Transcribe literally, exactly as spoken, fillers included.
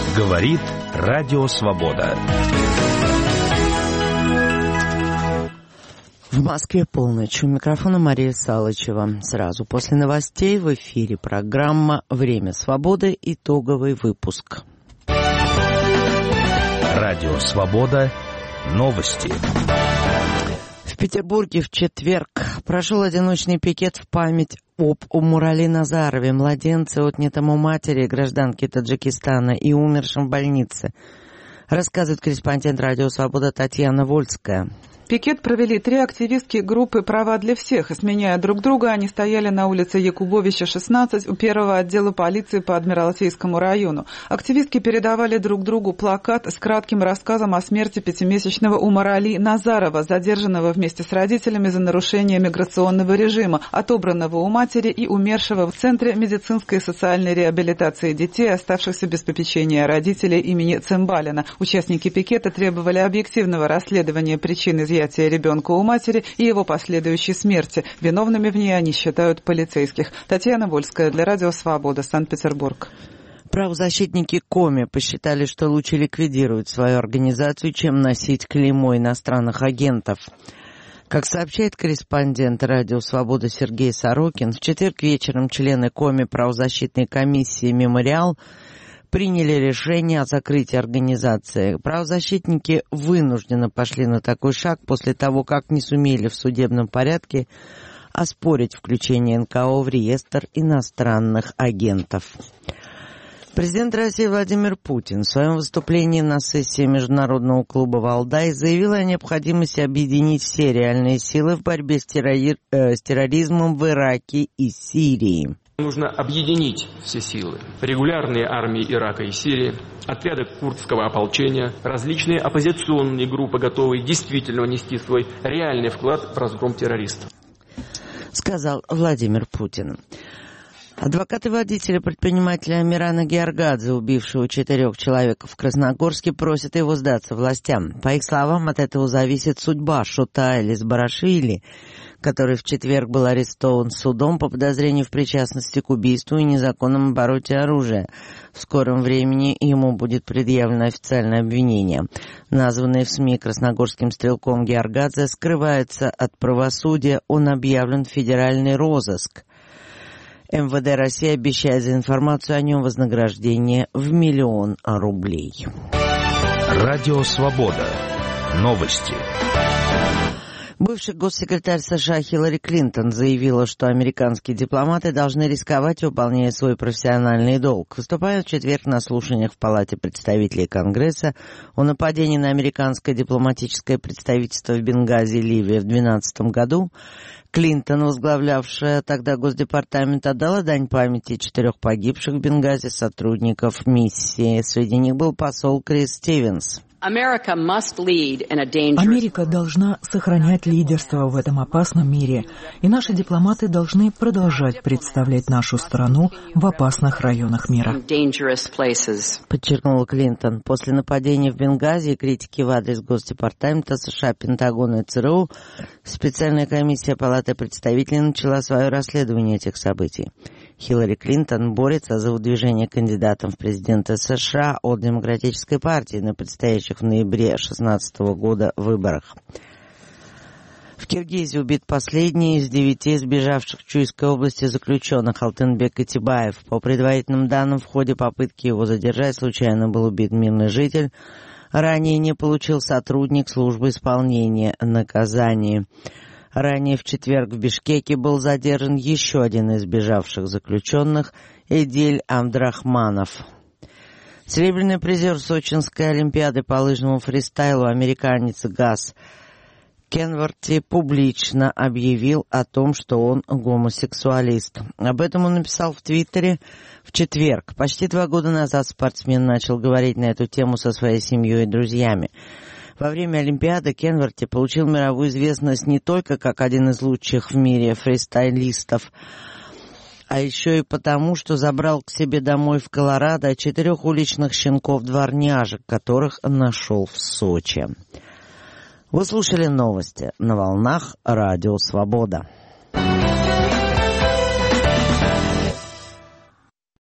Говорит Радио Свобода. В Москве полночь. У микрофона Мария Салычева. Сразу после новостей в эфире программа «Время свободы». Итоговый выпуск. Радио Свобода. Новости. В Петербурге в четверг прошел одиночный пикет в память об Умурали Назарове, младенце, отнятому матери гражданки Таджикистана и умершем в больнице. Рассказывает корреспондент Радио Свобода Татьяна Вольская. Пикет провели три активистки группы «Права для всех». Сменяя друг друга, они стояли на улице Якубовича, шестнадцать, у первого отдела полиции по Адмиралтейскому району. Активистки передавали друг другу плакат с кратким рассказом о смерти пятимесячного Умурали Назарова, задержанного вместе с родителями за нарушение миграционного режима, отобранного у матери и умершего в Центре медицинской и социальной реабилитации детей, оставшихся без попечения родителей имени Цымбалина. Участники пикета требовали объективного расследования причин изъятия ребенка у матери и его последующей смерти. Виновными в ней они считают полицейских. Татьяна Вольская для Радио Свобода, Санкт-Петербург. Правозащитники Коми посчитали, что лучше ликвидировать свою организацию, чем носить клеймо иностранных агентов. Как сообщает корреспондент Радио Свобода Сергей Сорокин, в четверг вечером члены Коми правозащитной комиссии «Мемориал» приняли решение о закрытии организации. Правозащитники вынужденно пошли на такой шаг после того, как не сумели в судебном порядке оспорить включение эн ка о в реестр иностранных агентов. Президент России Владимир Путин в своем выступлении на сессии Международного клуба «Валдай» заявил о необходимости объединить все реальные силы в борьбе с, террори... э, с терроризмом в Ираке и Сирии. Нужно объединить все силы. Регулярные армии Ирака и Сирии, отряды курдского ополчения, различные оппозиционные группы, готовые действительно внести свой реальный вклад в разгром террористов. Сказал Владимир Путин. Адвокаты водителя предпринимателя Амирана Георгадзе, убившего четырех человек в Красногорске, просят его сдаться властям. По их словам, от этого зависит судьба Шута Элис-Барашвили, который в четверг был арестован судом по подозрению в причастности к убийству и незаконном обороте оружия. В скором времени ему будет предъявлено официальное обвинение. Названный в СМИ красногорским стрелком Георгадзе скрывается от правосудия, он объявлен в федеральный розыск. эм вэ дэ России обещает за информацию о нем вознаграждение в миллион рублей. Радио Свобода. Новости. Бывший госсекретарь США Хиллари Клинтон заявила, что американские дипломаты должны рисковать, выполняя свой профессиональный долг. Выступая в четверг на слушаниях в Палате представителей Конгресса о нападении на американское дипломатическое представительство в Бенгази, Ливия, в две тысячи двенадцатом году, Клинтон, возглавлявшая тогда Госдепартамент, отдала дань памяти четырех погибших в Бенгази сотрудников миссии. Среди них был посол Крис Стивенс. Америка должна сохранять лидерство в этом опасном мире, и наши дипломаты должны продолжать представлять нашу страну в опасных районах мира. Подчеркнула Клинтон. После нападения в Бенгази и критики в адрес Госдепартамента США, Пентагона и цэ эр у, специальная комиссия Палаты представителей начала свое расследование этих событий. Хиллари Клинтон борется за выдвижение кандидатом в президенты США от Демократической партии на предстоящих в ноябре две тысячи шестнадцатого года выборах. В Киргизии убит последний из девяти сбежавших в Чуйской области заключенных Алтынбек Итибаев. По предварительным данным, в ходе попытки его задержать случайно был убит мирный житель. Ранее не получил сотрудник службы исполнения наказания. Ранее в четверг в Бишкеке был задержан еще один из сбежавших заключенных – Эдиль Абдрахманов. Серебряный призер Сочинской олимпиады по лыжному фристайлу, американец Газ Кенворти, публично объявил о том, что он гомосексуалист. Об этом он написал в Твиттере в четверг. Почти два года назад спортсмен начал говорить на эту тему со своей семьей и друзьями. Во время Олимпиады Кенворти получил мировую известность не только как один из лучших в мире фристайлистов, а еще и потому, что забрал к себе домой в Колорадо четырех уличных щенков-дворняжек, которых нашел в Сочи. Вы слушали новости на волнах Радио Свобода.